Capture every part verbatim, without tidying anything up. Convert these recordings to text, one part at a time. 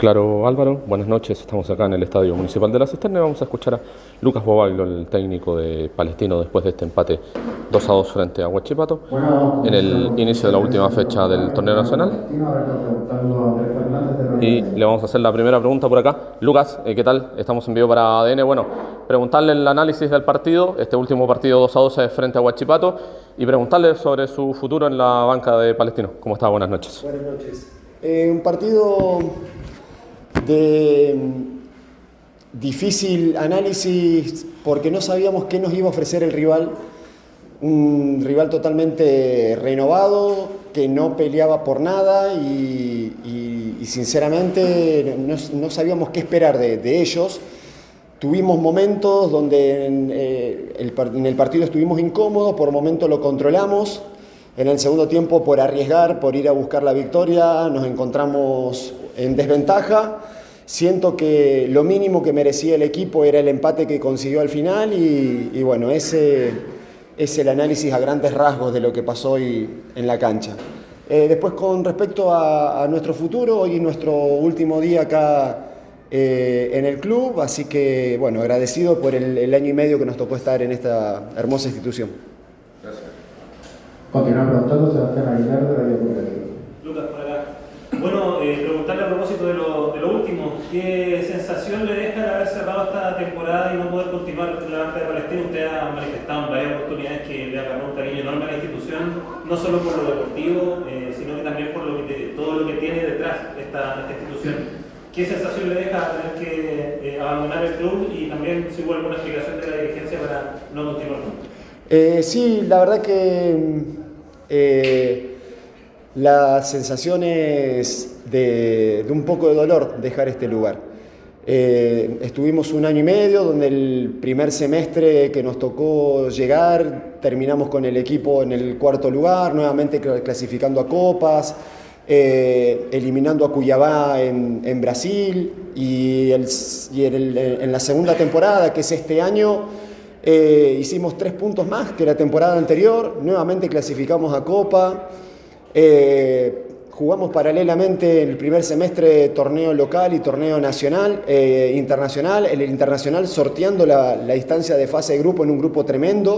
Claro, Álvaro, buenas noches. Estamos acá en el Estadio Municipal de La Cisterna y vamos a escuchar a Lucas Bobaglio, el técnico de Palestino, después de este empate dos a dos frente a Huachipato en el inicio de la última fecha del torneo nacional. Y le vamos a hacer la primera pregunta por acá. Lucas, ¿qué tal? Estamos en vivo para A D N. Bueno, preguntarle el análisis del partido, este último partido dos a dos frente a Huachipato, y preguntarle sobre su futuro en la banca de Palestino. ¿Cómo está? Buenas noches. Buenas noches. Eh, un partido de difícil análisis porque no sabíamos qué nos iba a ofrecer el rival. Un rival totalmente renovado, que no peleaba por nada y, y, y sinceramente no, no sabíamos qué esperar de, de ellos. Tuvimos momentos donde en, eh, el, en el partido estuvimos incómodos, por momentos lo controlamos. En el segundo tiempo, por arriesgar, por ir a buscar la victoria, nos encontramos en desventaja. Siento que lo mínimo que merecía el equipo era el empate que consiguió al final y, y bueno, ese es el análisis a grandes rasgos de lo que pasó hoy en la cancha. Eh, después, con respecto a, a nuestro futuro, hoy es nuestro último día acá eh, en el club, así que bueno, agradecido por el, el año y medio que nos tocó estar en esta hermosa institución. Gracias. Continuar preguntando, Sebastián Aguilar de Radio Cooperativa. Lucas, por acá. Bueno, eh, preguntarle a propósito de lo, de lo último, ¿qué sensación le deja el haber cerrado esta temporada y no poder continuar en la banca de Palestino? Usted ha manifestado en varias oportunidades que le agarró un cariño enorme a la institución, no solo por lo deportivo, eh, sino que también por lo que, todo lo que tiene detrás esta, esta institución. ¿Qué sensación le deja tener que eh, abandonar el club y también si hubo alguna explicación de la dirigencia para no continuar? Eh, sí, la verdad que eh, la sensación es de, de un poco de dolor dejar este lugar. Eh, estuvimos un año y medio donde el primer semestre que nos tocó llegar terminamos con el equipo en el cuarto lugar, nuevamente clasificando a copas, eh, eliminando a Cuiabá en, en Brasil y, el, y el, en la segunda temporada, que es este año, Eh, hicimos tres puntos más que la temporada anterior, nuevamente clasificamos a Copa, eh, jugamos paralelamente el primer semestre torneo local y torneo nacional, eh, internacional, el internacional sorteando la, la instancia de fase de grupo en un grupo tremendo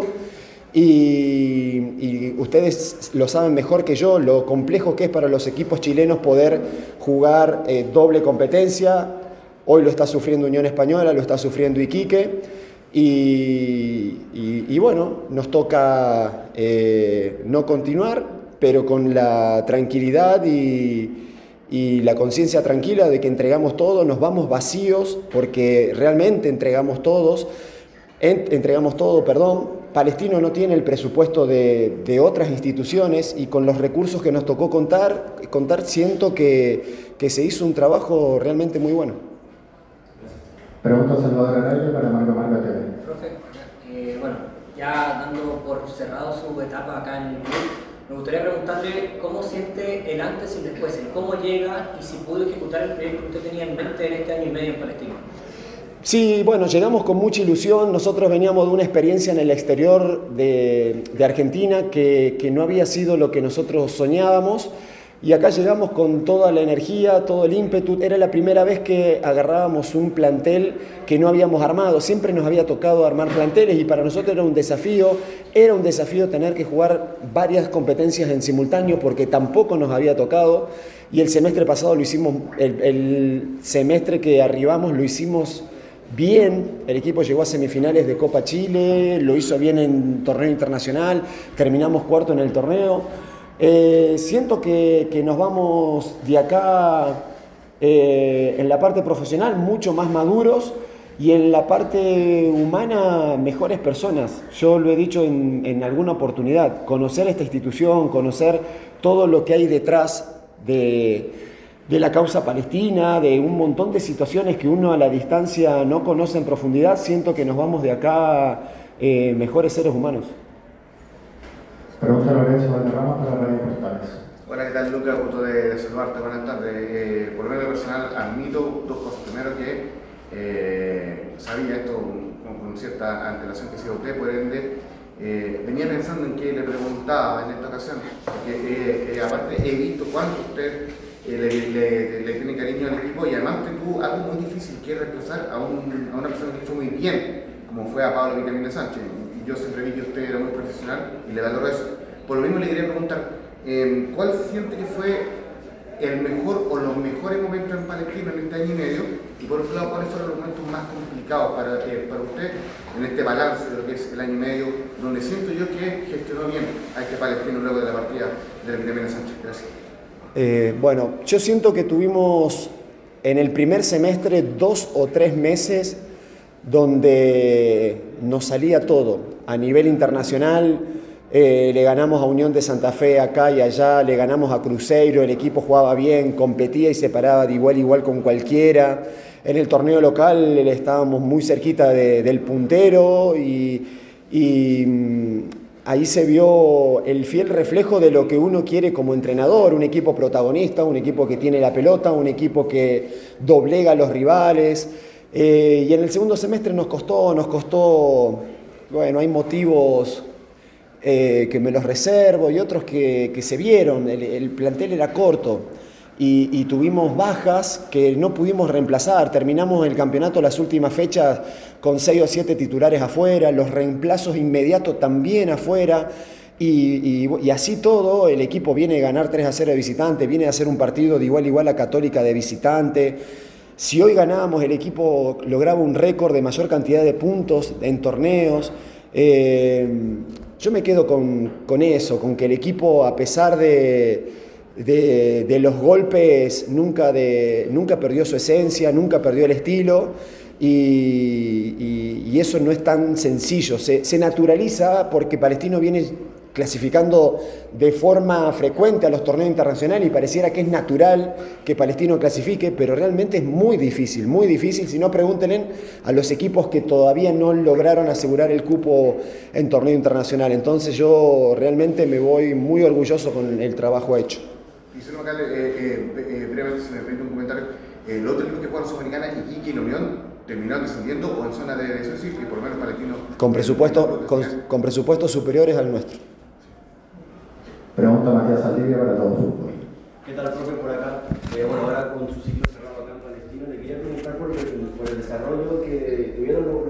y, y ustedes lo saben mejor que yo, lo complejo que es para los equipos chilenos poder jugar eh, doble competencia. Hoy lo está sufriendo Unión Española, lo está sufriendo Iquique. Y, y, y bueno, nos toca eh, no continuar, pero con la tranquilidad y, y la conciencia tranquila de que entregamos todo, nos vamos vacíos, porque realmente entregamos todos, en, entregamos todo, perdón. Palestino no tiene el presupuesto de, de otras instituciones y con los recursos que nos tocó contar, contar siento que, que se hizo un trabajo realmente muy bueno. Pregunta Salvador Araya para Marco Marca T V. Profe, eh, bueno, ya dando por cerrado su etapa acá en el club, me gustaría preguntarle cómo siente el antes y el después, el cómo llega y si pudo ejecutar el proyecto que usted tenía en mente en este año y medio en Palestino. Sí, bueno, llegamos con mucha ilusión. Nosotros veníamos de una experiencia en el exterior de, de Argentina que, que no había sido lo que nosotros soñábamos. Y acá llegamos con toda la energía, todo el ímpetu. Era la primera vez que agarrábamos un plantel que no habíamos armado. Siempre nos había tocado armar planteles y para nosotros era un desafío. Era un desafío tener que jugar varias competencias en simultáneo porque tampoco nos había tocado. Y el semestre pasado lo hicimos, el, el semestre que arribamos lo hicimos bien. El equipo llegó a semifinales de Copa Chile, lo hizo bien en torneo internacional, terminamos cuarto en el torneo. Eh, siento que, que nos vamos de acá eh, en la parte profesional mucho más maduros y en la parte humana mejores personas. Yo lo he dicho en, en alguna oportunidad, conocer esta institución, conocer todo lo que hay detrás de, de la causa palestina, de un montón de situaciones que uno a la distancia no conoce en profundidad, siento que nos vamos de acá eh, mejores seres humanos. Pregunta Lorenzo Valderrama para Radio Portales. Hola, ¿qué tal, Lucas? Gusto de, de saludarte. Buenas tardes. Eh, por medio personal, admito dos cosas. Primero, que eh, sabía esto con, con cierta antelación que hacía usted, por ende, eh, venía pensando en que le preguntaba en esta ocasión, porque eh, eh, aparte he visto cuánto usted eh, le, le, le tiene cariño el equipo y además usted tuvo algo muy difícil que es reemplazar a, un, a una persona que fue muy bien, como fue a Pablo Vitamina Sánchez. Y yo siempre vi que usted era muy profesional y le valoro eso. Por lo mismo le quería preguntar, eh, ¿cuál se siente que fue el mejor o los mejores momentos en Palestino en este año y medio? Y por otro lado, ¿cuáles fueron los momentos más complicados para, eh, para usted en este balance de lo que es el año y medio, donde siento yo que gestionó bien a este Palestino luego de la partida de la Vitamina Sánchez? Gracias. Eh, bueno, yo siento que tuvimos en el primer semestre dos o tres meses donde nos salía todo. A nivel internacional, eh, le ganamos a Unión de Santa Fe acá y allá, le ganamos a Cruzeiro, el equipo jugaba bien, competía y se paraba de igual a igual con cualquiera. En el torneo local estábamos muy cerquita de, del puntero y, y ahí se vio el fiel reflejo de lo que uno quiere como entrenador, un equipo protagonista, un equipo que tiene la pelota, un equipo que doblega a los rivales. Eh, y en el segundo semestre nos costó, nos costó, bueno, hay motivos eh, que me los reservo y otros que, que se vieron, el, el plantel era corto y, y tuvimos bajas que no pudimos reemplazar, terminamos el campeonato las últimas fechas con seis o siete titulares afuera, los reemplazos inmediatos también afuera. Y, y, y así todo, el equipo viene a ganar tres a cero de visitante, viene a hacer un partido de igual a igual a Católica de visitante. Si hoy ganábamos, el equipo lograba un récord de mayor cantidad de puntos en torneos. Eh, yo me quedo con, con eso, con que el equipo, a pesar de, de, de los golpes, nunca, de, nunca perdió su esencia, nunca perdió el estilo. Y, y, y eso no es tan sencillo. Se, se naturaliza porque Palestino viene clasificando de forma frecuente a los torneos internacionales y pareciera que es natural que Palestino clasifique, pero realmente es muy difícil, muy difícil. Si no, pregúntenle a los equipos que todavía no lograron asegurar el cupo en torneo internacional. Entonces yo realmente me voy muy orgulloso con el trabajo hecho. Y solo acá, eh, eh, eh, brevemente, se me permite un comentario. Eh, los otros equipos que jugaron Sudamericana, Iquique y la Unión, terminaron descendiendo o en zona de descenso y por lo menos Palestino con presupuestos con, con presupuestos superiores al nuestro. Pregunta Matías Saldivia para Todo Fútbol. ¿Qué tal, profe, por acá? Eh, bueno, ahora con su ciclo cerrado acá en Palestino, le quería preguntar por el, por el desarrollo que